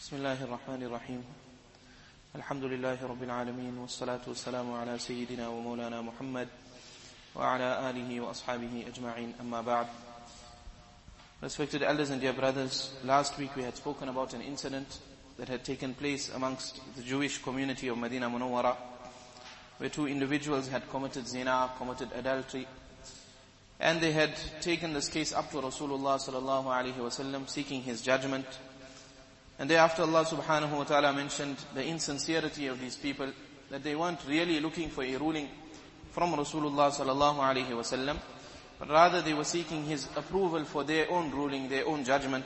بسم الله الرحمن الرحيم الحمد لله رب العالمين والصلاة والسلام على سيدنا ومولانا محمد وعلى آله وأصحابه أجمعين أما بعد. Respected elders and dear brothers, last week we had spoken about an incident that had taken place amongst the Jewish community of Medina Munawwara, where two individuals had committed zina, committed adultery, and they had taken this case up to Rasulullah sallallahu alaihi wasallam, seeking his judgment. And thereafter Allah subhanahu wa ta'ala mentioned the insincerity of these people, that they weren't really looking for a ruling from Rasulullah sallallahu alaihi wasallam, but rather they were seeking his approval for their own ruling, their own judgment.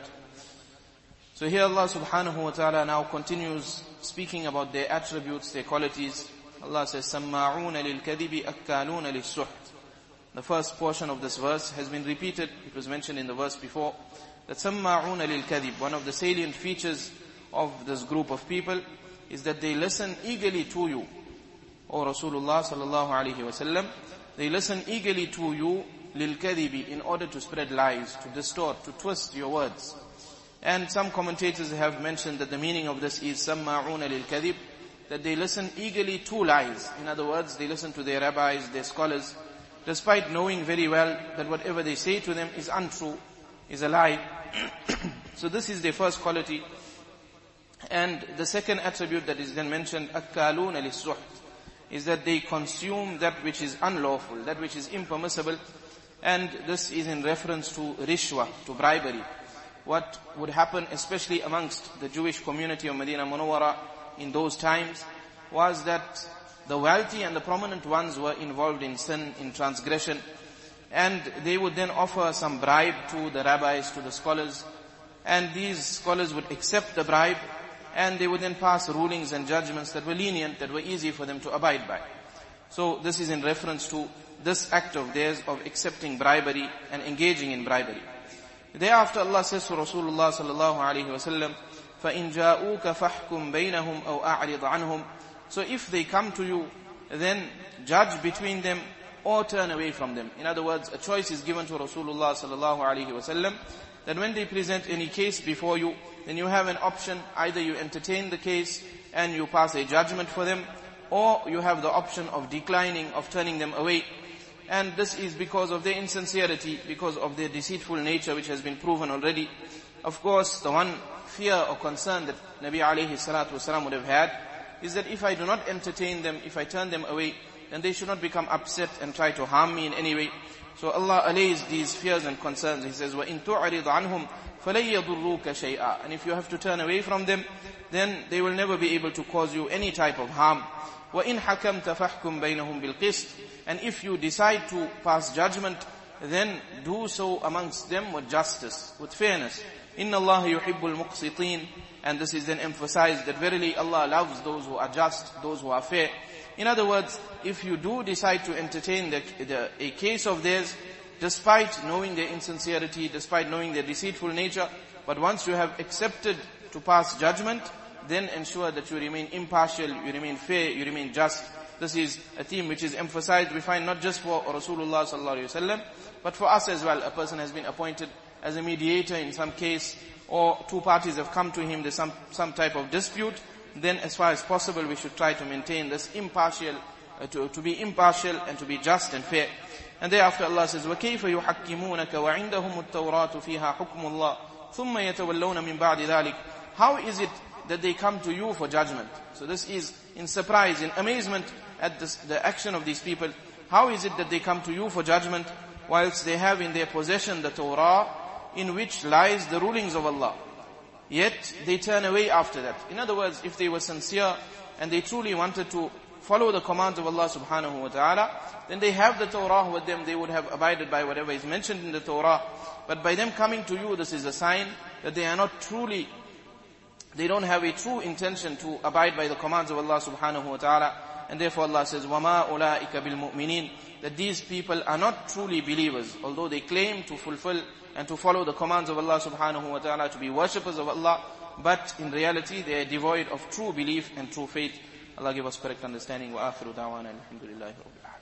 So here Allah subhanahu wa ta'ala now continues speaking about their attributes, their qualities. Allah says, سَمَّاعُونَ لِلْكَذِبِ أَكَّالُونَ لِلسُّحْتِ. The first portion of this verse has been repeated. It was mentioned in the verse before, that سَمَّاعُونَ لِلْكَذِبِ, one of the salient features of this group of people is that they listen eagerly to you, O Rasulullah sallallahu alaihi wasallam. They listen eagerly to you, لِلْكَذِبِ, in order to spread lies, to distort, to twist your words. And some commentators have mentioned that the meaning of this is سَمَّاعُونَ لِلْكَذِبِ, that they listen eagerly to lies. In other words, they listen to their rabbis, their scholars, despite knowing very well that whatever they say to them is untrue, is a lie. So this is their first quality. And the second attribute that is then mentioned, أَكَّالُونَ لِلسُّحْتِ, is that they consume that which is unlawful, that which is impermissible. And this is in reference to rishwa, to bribery. What would happen, especially amongst the Jewish community of Medina Munawwara in those times, was that the wealthy and the prominent ones were involved in sin, in transgression, and they would then offer some bribe to the rabbis, to the scholars, and these scholars would accept the bribe, and they would then pass rulings and judgments that were lenient, that were easy for them to abide by. So this is in reference to this act of theirs of accepting bribery and engaging in bribery. Thereafter Allah says to Rasulullah sallallahu alaihi wasallam, فَإِنْ جَاءُوكَ فَحْكُمْ بَيْنَهُمْ أَوْ أَعْرِضْ عَنْهُمْ. So if they come to you, then judge between them or turn away from them. In other words, a choice is given to Rasulullah sallallahu alaihi wasallam, that when they present any case before you, then you have an option. Either you entertain the case and you pass a judgment for them, or you have the option of declining, of turning them away. And this is because of their insincerity, because of their deceitful nature, which has been proven already. Of course, the one fear or concern that Nabi alayhi salatu wasalam would have had is that if I do not entertain them, if I turn them away, then they should not become upset and try to harm me in any way. So Allah allays these fears and concerns. He says, وَإِن تُعْرِضْ عَنْهُمْ فَلَن يَضُرُّوكَ شَيْئًا. And if you have to turn away from them, then they will never be able to cause you any type of harm. وَإِن حَكَمْتَ فَحْكُمْ بَيْنَهُمْ بِالْقِسْطِ. And if you decide to pass judgment, then do so amongst them with justice, with fairness. إِنَّ اللَّهَ يُحِبُّ الْمُقْسِطِينَ. And this is then emphasized that verily Allah loves those who are just, those who are fair. In other words, if you do decide to entertain a case of theirs, despite knowing their insincerity, despite knowing their deceitful nature, but once you have accepted to pass judgment, then ensure that you remain impartial, you remain fair, you remain just. This is a theme which is emphasized, we find not just for Rasulullah sallallahu alaihi wasallam, but for us as well. A person has been appointed as a mediator in some case, or two parties have come to him, there's some type of dispute, then as far as possible we should try to maintain this impartial, to be impartial and to be just and fair. And thereafter Allah says, وَكَيْفَ يُحَكِّمُونَكَ وَعِنْدَهُمُ التَّوْرَاةُ فِيهَا حُكْمُ اللَّهِ ثُمَّ يَتَوَلَّوْنَ مِنْ بَعْدِ ذَلِكَ. How is it that they come to you for judgment? So this is in surprise, in amazement at the action of these people. How is it that they come to you for judgment whilst they have in their possession the Torah, in which lies the rulings of Allah? Yet they turn away after that. In other words, if they were sincere and they truly wanted to follow the commands of Allah subhanahu wa ta'ala, then they have the Torah with them, they would have abided by whatever is mentioned in the Torah. But by them coming to you, this is a sign that they are not truly, they don't have a true intention to abide by the commands of Allah subhanahu wa ta'ala. And therefore Allah says, وَمَا أُولَٰئِكَ بِالْمُؤْمِنِينَ, that these people are not truly believers, although they claim to fulfill and to follow the commands of Allah subhanahu wa ta'ala, to be worshippers of Allah, but in reality they are devoid of true belief and true faith. Allah give us correct understanding. Wa akhiru da'wana alhamdulillahi rabbil alamin.